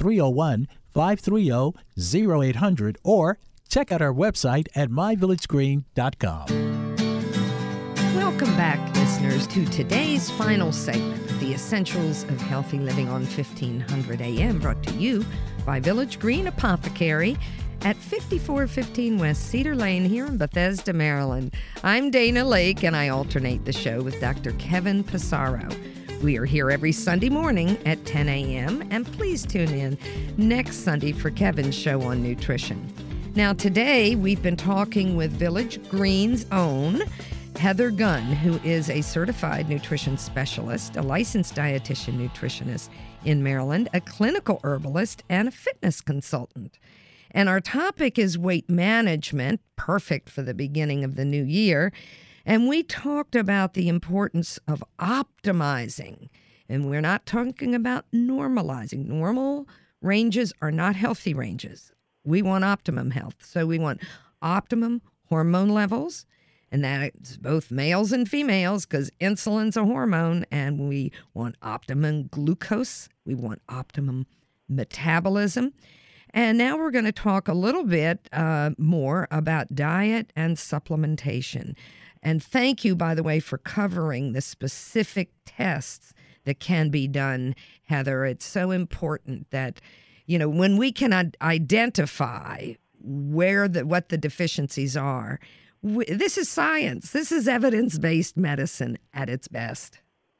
301-530-0800 or check out our website at myvillagegreen.com. Welcome back, listeners, to today's final segment of the Essentials of Healthy Living on 1500 AM, brought to you by Village Green Apothecary at 5415 West Cedar Lane here in Bethesda, Maryland. I'm Dana Lake, and I alternate the show with Dr. Kevin Passaro. We are here every Sunday morning at 10 a.m., and please tune in next Sunday for Kevin's show on nutrition. Now, today we've been talking with Village Green's own Heather Gunn, who is a certified nutrition specialist, a licensed dietitian nutritionist in Maryland, a clinical herbalist, and a fitness consultant. And our topic is weight management, perfect for the beginning of the new year. And we talked about the importance of optimizing. And we're not talking about normalizing. Normal ranges are not healthy ranges. We want optimum health. So we want optimum hormone levels. And that's both males and females, because insulin's a hormone, and we want optimum glucose. We want optimum metabolism. And now we're going to talk a little bit more about diet and supplementation. And thank you, by the way, for covering the specific tests that can be done, Heather. It's so important that, you know, when we can identify what the deficiencies are. This is science. This is evidence-based medicine at its best.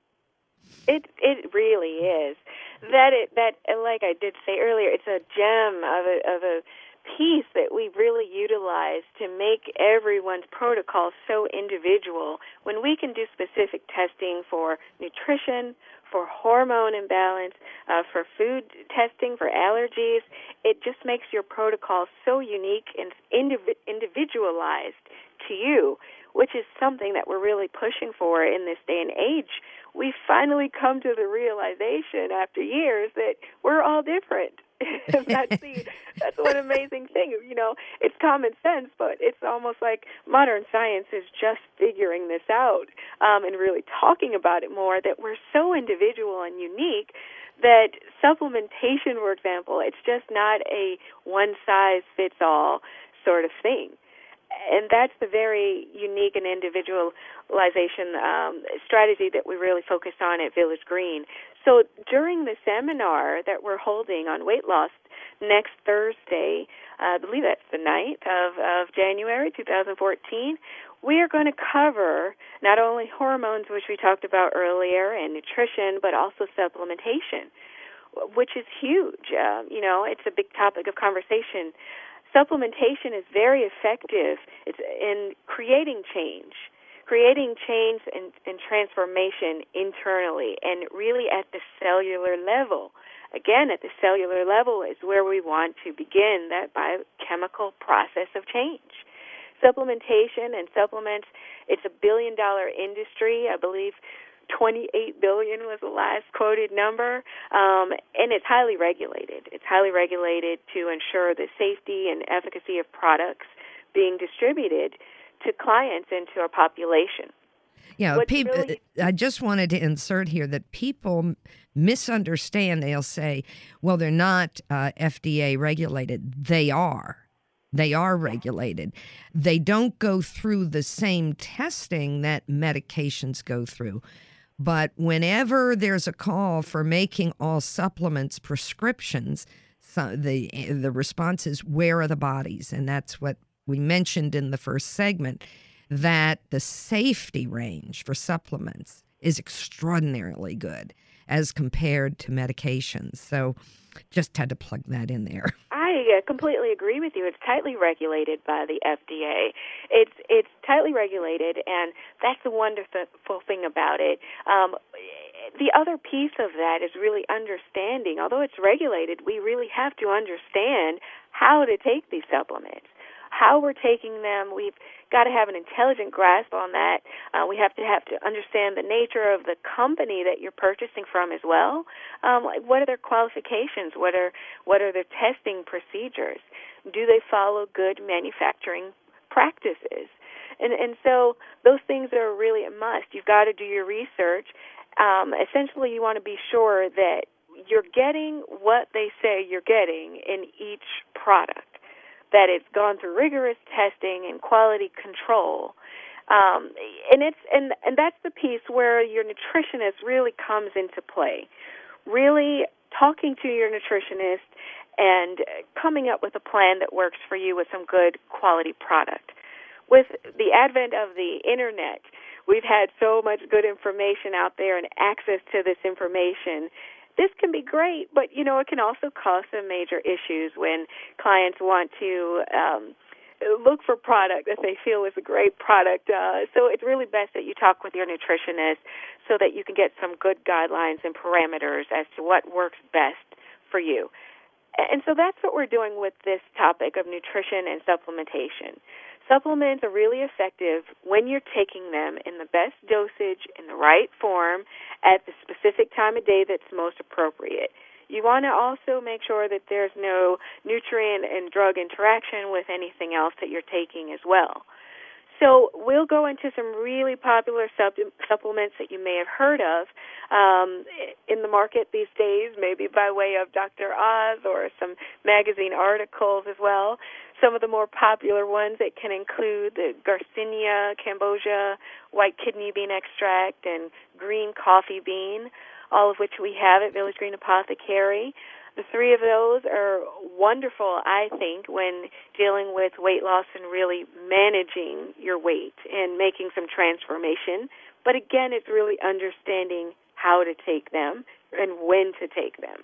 It really is. That like I did say earlier, it's a gem of a piece that we really utilize to make everyone's protocol so individual. When we can do specific testing for nutrition, for hormone imbalance, for food testing, for allergies, it just makes your protocol so unique and individualized to you, which is something that we're really pushing for in this day and age. We finally come to the realization after years that we're all different. That's one amazing thing. You know, it's common sense, but it's almost like modern science is just figuring this out and really talking about it more, that we're so individual and unique that supplementation, for example, it's just not a one-size-fits-all sort of thing. And that's the very unique and individualization strategy that we really focus on at Village Green. So during the seminar that we're holding on weight loss next Thursday, I believe that's the 9th of January 2014, we are going to cover not only hormones, which we talked about earlier, and nutrition, but also supplementation, which is huge. You know, it's a big topic of conversation. Supplementation is very effective. It's in creating change and transformation internally, and really at the cellular level. Again, at the cellular level is where we want to begin that biochemical process of change. Supplementation and supplements, it's $1 billion industry. I believe $28 billion was the last quoted number, and it's highly regulated. It's highly regulated to ensure the safety and efficacy of products being distributed to clients and to our population. Yeah, I just wanted to insert here that people misunderstand. They'll say, well, they're not FDA regulated. They are. They are regulated. They don't go through the same testing that medications go through. But whenever there's a call for making all supplements prescriptions, so the response is, where are the bodies? And that's what we mentioned in the first segment, that the safety range for supplements is extraordinarily good as compared to medications. So just had to plug that in there. I completely agree with you. It's tightly regulated by the FDA. It's tightly regulated, and that's the wonderful thing about it. The other piece of that is really understanding. Although it's regulated, we really have to understand how to take these supplements, how we're taking them. We've got to have an intelligent grasp on that. We have to understand the nature of the company that you're purchasing from as well. Like, what are their qualifications? What are their testing procedures? Do they follow good manufacturing practices? And so those things are really a must. You've got to do your research. Essentially, you want to be sure that you're getting what they say you're getting in each product, that it's gone through rigorous testing and quality control. And that's the piece where your nutritionist really comes into play. Really talking to your nutritionist and coming up with a plan that works for you with some good quality product. With the advent of the Internet, we've had so much good information out there and access to this information. This can be great, but, it can also cause some major issues when clients want to look for product that they feel is a great product. So it's really best that you talk with your nutritionist so that you can get some good guidelines and parameters as to what works best for you. And so that's what we're doing with this topic of nutrition and supplementation. Supplements are really effective when you're taking them in the best dosage, in the right form, at the specific time of day that's most appropriate. You want to also make sure that there's no nutrient and drug interaction with anything else that you're taking as well. So we'll go into some really popular supplements that you may have heard of in the market these days, maybe by way of Dr. Oz or some magazine articles as well. Some of the more popular ones that can include the Garcinia cambogia, white kidney bean extract, and green coffee bean, all of which we have at Village Green Apothecary. The three of those are wonderful, I think, when dealing with weight loss and really managing your weight and making some transformation. But again, it's really understanding how to take them and when to take them.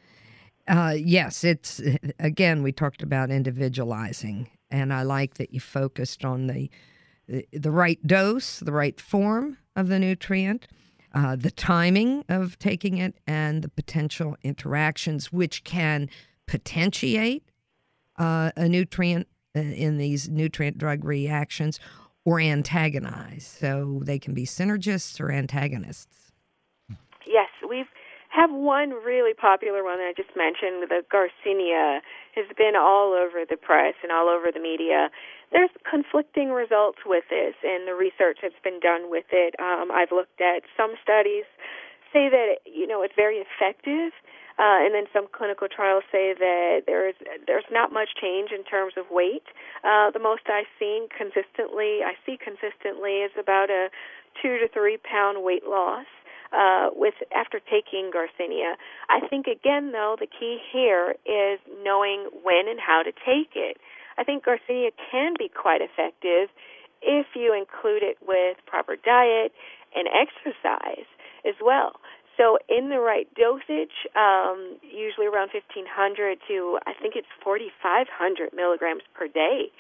Yes, it's, again, we talked about individualizing, and I like that you focused on the right dose, the right form of the nutrient, the timing of taking it, and the potential interactions which can potentiate a nutrient in these nutrient drug reactions or antagonize. So they can be synergists or antagonists. Yes, we have one really popular one that I just mentioned, the Garcinia, has been all over the press and all over the media. There's conflicting results with this and the research that's been done with it. I've looked at some studies say that, it's very effective, and then some clinical trials say that there's not much change in terms of weight. The most I see consistently is about a 2 to 3 pound weight loss after taking Garcinia. I think, again, though, the key here is knowing when and how to take it. I think Garcinia can be quite effective if you include it with proper diet and exercise as well. So in the right dosage, usually around 1,500 to, I think it's 4,500 milligrams per day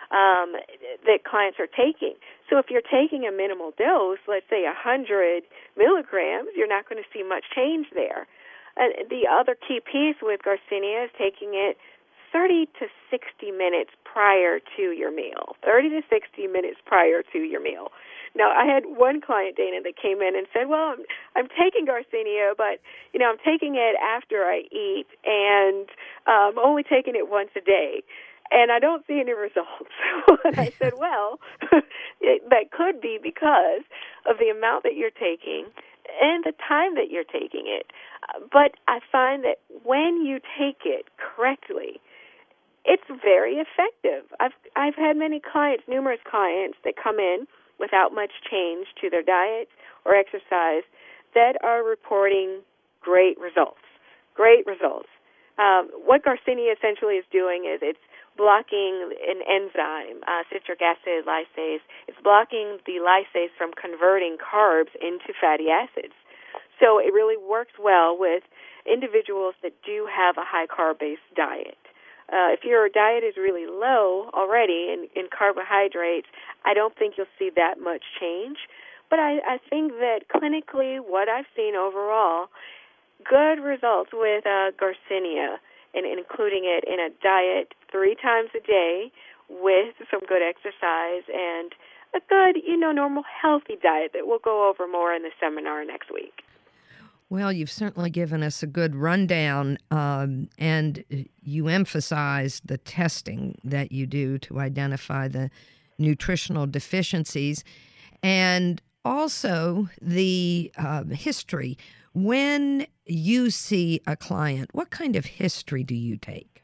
that clients are taking. So if you're taking a minimal dose, let's say 100 milligrams, you're not going to see much change there. The other key piece with Garcinia is taking it 30 to 60 minutes prior to your meal. 30 to 60 minutes prior to your meal. Now, I had one client, Dana, that came in and said, well, I'm taking Garcinia, but, I'm taking it after I eat, and I'm only taking it once a day, and I don't see any results. And I said, well, that could be because of the amount that you're taking and the time that you're taking it. But I find that when you take it correctly, it's very effective. I've had numerous clients that come in without much change to their diet or exercise that are reporting great results. Great results. What Garcinia essentially is doing is it's blocking an enzyme, citric acid lysase. It's blocking the lysase from converting carbs into fatty acids. So it really works well with individuals that do have a high carb-based diet. If your diet is really low already in carbohydrates, I don't think you'll see that much change. But I think that clinically, what I've seen overall, good results with Garcinia, and including it in a diet 3 times a day with some good exercise and a good, normal healthy diet that we'll go over more in the seminar next week. Well, you've certainly given us a good rundown, and you emphasized the testing that you do to identify the nutritional deficiencies and also the history. When you see a client, what kind of history do you take?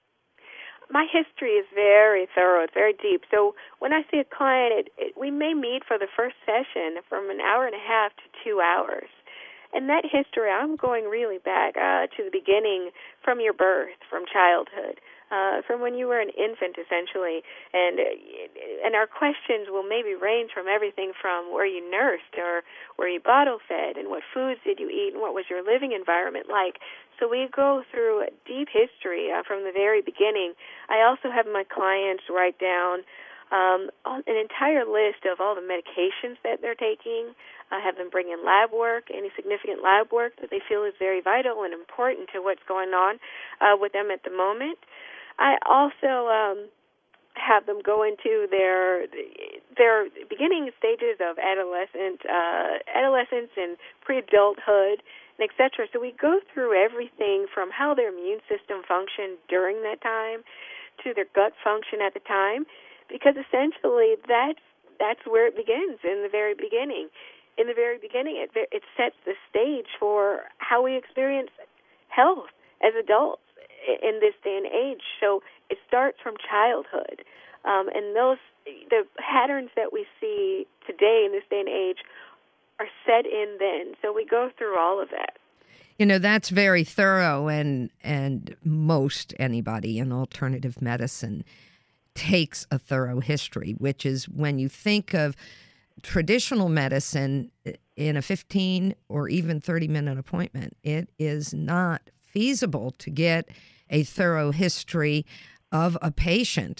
My history is very thorough. It's very deep. So when I see a client, we may meet for the first session from an hour and a half to 2 hours. And that history, I'm going really back to the beginning, from your birth, from childhood, from when you were an infant, essentially. And our questions will maybe range from everything from were you nursed or were you bottle fed, and what foods did you eat, and what was your living environment like. So we go through a deep history from the very beginning. I also have my clients write down an entire list of all the medications that they're taking. I have them bring in lab work, any significant lab work that they feel is very vital and important to what's going on with them at the moment. I also have them go into their beginning stages of adolescence and pre-adulthood, and et cetera. So we go through everything from how their immune system functioned during that time to their gut function at the time, because essentially that's where it begins, in the very beginning. In the very beginning, it sets the stage for how we experience health as adults in this day and age. So it starts from childhood. And the patterns that we see today in this day and age are set in then. So we go through all of that. That's very thorough, and most anybody in alternative medicine takes a thorough history, which is when you think of traditional medicine in a 15 or even 30-minute appointment, it is not feasible to get a thorough history of a patient.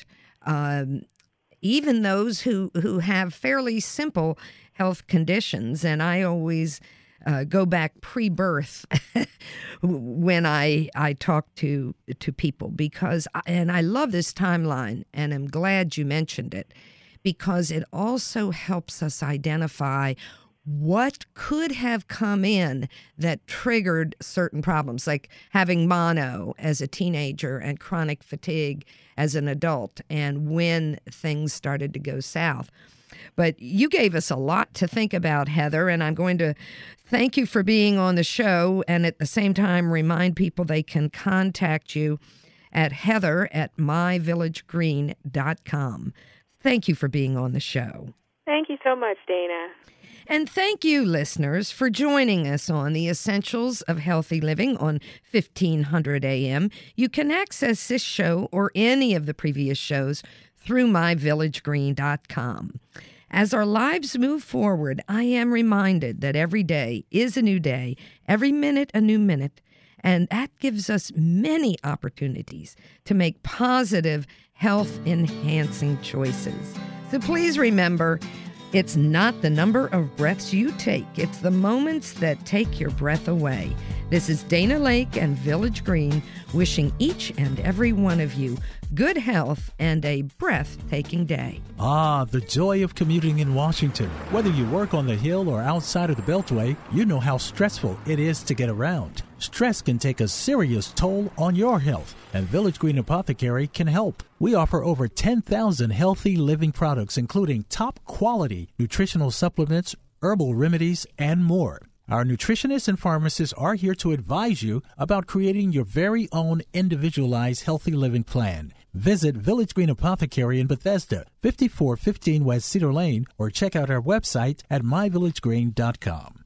Even those who have fairly simple health conditions, and I always go back pre-birth when I talk to people, because I love this timeline, and I'm glad you mentioned it, because it also helps us identify what could have come in that triggered certain problems, like having mono as a teenager and chronic fatigue as an adult, and when things started to go south. But you gave us a lot to think about, Heather, and I'm going to thank you for being on the show, and at the same time remind people they can contact you at heather@myvillagegreen.com. Thank you for being on the show. Thank you so much, Dana. And thank you, listeners, for joining us on the Essentials of Healthy Living on 1500 AM. You can access this show or any of the previous shows through myvillagegreen.com. As our lives move forward, I am reminded that every day is a new day, every minute a new minute, and that gives us many opportunities to make positive, health-enhancing choices. So please remember, it's not the number of breaths you take, it's the moments that take your breath away. This is Dana Lake and Village Green wishing each and every one of you good health and a breathtaking day. The joy of commuting in Washington. Whether you work on the Hill or outside of the Beltway, you know how stressful it is to get around. Stress can take a serious toll on your health, and Village Green Apothecary can help. We offer over 10,000 healthy living products, including top-quality nutritional supplements, herbal remedies, and more. Our nutritionists and pharmacists are here to advise you about creating your very own individualized healthy living plan. Visit Village Green Apothecary in Bethesda, 5415 West Cedar Lane, or check out our website at myvillagegreen.com.